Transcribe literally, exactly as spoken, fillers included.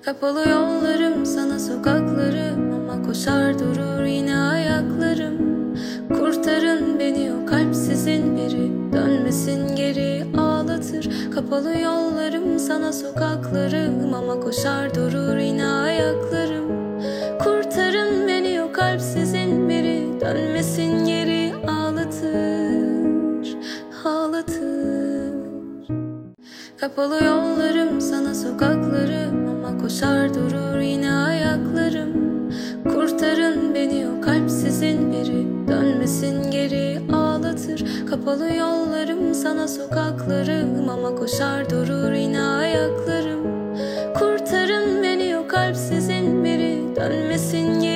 Kapalı yollarım sana sokaklarım, ama koşar durur yine ayaklarım. Kurtarın beni o kalpsizin biri, dönmesin geri ağlatır. Kapalı yollarım sana sokaklarım, ama koşar durur yine ayaklarım. Kurtarın beni o kalpsizin biri, dönmesin geri ağlatır, ağlatır. Kapalı yollarım sana sokaklarım, ama koşar durur yine ayaklarım. Kurtarın beni o kalpsizin biri, dönmesin geri ağlatır. Kapalı yollarım sana sokaklarım, ama koşar durur yine ayaklarım. Kurtarın beni o kalpsizin biri, dönmesin geri